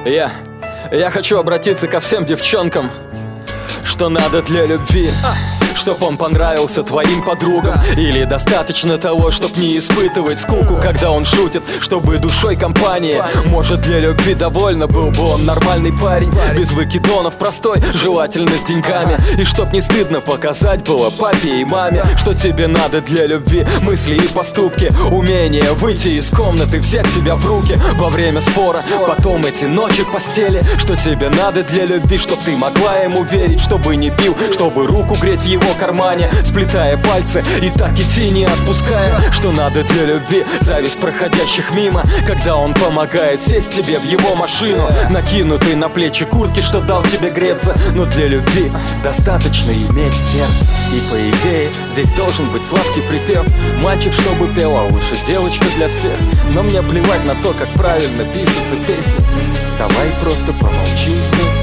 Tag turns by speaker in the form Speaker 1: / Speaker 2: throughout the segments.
Speaker 1: Я хочу обратиться ко всем девчонкам, что надо для любви. Чтоб он понравился твоим подругам, или достаточно того, чтоб не испытывать скуку, когда он шутит, чтобы душой компании. Может, для любви довольно был бы он нормальный парень, без выкидонов, простой, желательно с деньгами. И чтоб не стыдно показать было папе и маме, что тебе надо для любви: мысли и поступки, умение выйти из комнаты, взять себя в руки во время спора, потом эти ночи в постели. Что тебе надо для любви: чтоб ты могла ему верить, чтобы не бил, чтобы руку греть в его кармане, сплетая пальцы и так идти не отпуская. Что надо для любви: зависть проходящих мимо, когда он помогает сесть тебе в его машину, накинутый на плечи куртки, что дал тебе греться. Но для любви достаточно иметь сердце, и по идее здесь должен быть сладкий припев: мальчик, чтобы пел, а лучше девочка для всех. Но мне плевать на то, как правильно пишется песня. Давай просто помолчим вместе.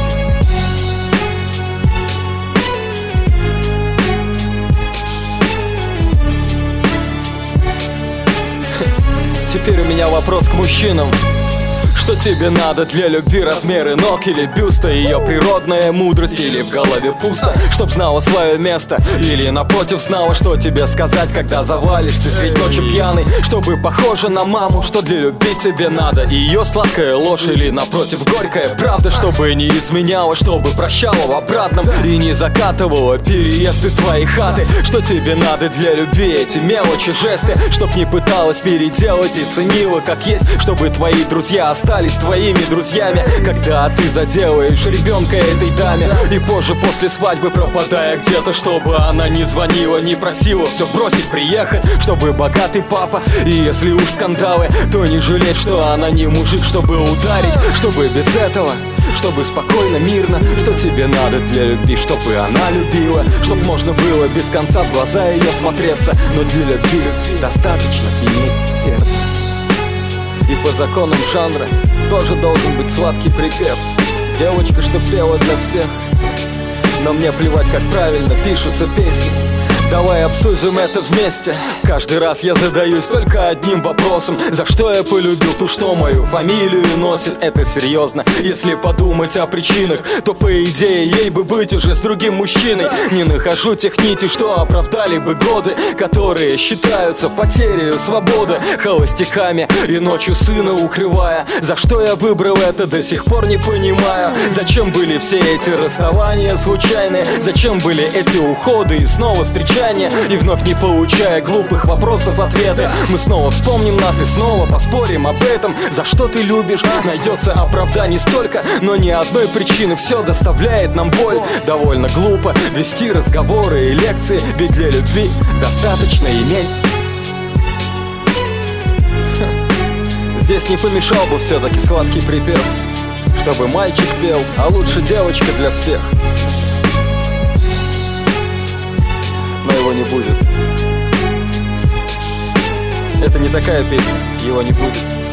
Speaker 1: Теперь у меня вопрос к мужчинам. Что тебе надо для любви: размеры ног или бюста, ее природная мудрость, или в голове пусто, чтоб знала свое место, или напротив знала, что тебе сказать, когда завалишься средь ночи пьяный, чтобы похожа на маму. Что для любви тебе надо: ее сладкая ложь или напротив горькая правда, чтобы не изменяла, чтобы прощала в обратном и не закатывала переезд из твоей хаты. Что тебе надо для любви: эти мелочи, жесты, чтоб не пыталась переделать и ценила как есть, чтобы твои друзья остались твоими друзьями, когда ты заделаешь ребенка этой даме, и позже после свадьбы пропадая где-то, чтобы она не звонила, не просила все бросить, приехать, чтобы богатый папа. И если уж скандалы, то не жалеть, что она не мужик, чтобы ударить, чтобы без этого, чтобы спокойно, мирно. Что тебе надо для любви: чтобы она любила, чтоб можно было без конца в глаза ее смотреться. Но для любви достаточно иметь сердце. И по законам жанра тоже должен быть сладкий припев: девочка, что пела для всех. Но мне плевать, как правильно пишутся песни. Давай обсудим это вместе. Каждый раз я задаюсь только одним вопросом: за что я полюбил ту, что мою фамилию носит? Это серьезно. Если подумать о причинах, то по идее ей бы быть уже с другим мужчиной. Не нахожу тех нитей, что оправдали бы годы, которые считаются потерей свободы, холостяками и ночью сына укрывая. За что я выбрал это, до сих пор не понимаю. Зачем были все эти расставания случайные? Зачем были эти уходы и снова встречания? И вновь не получая глупых вопросов ответы, мы снова вспомним нас и снова поспорим об этом. За что ты любишь? Найдется оправданий столько, но ни одной причины. Все доставляет нам боль. Довольно глупо вести разговоры и лекции, ведь для любви достаточно иметь. Здесь не помешал бы все-таки сладкий припев: чтобы мальчик пел, а лучше девочка для всех. Но его не будет. Это не такая песня, его не будет.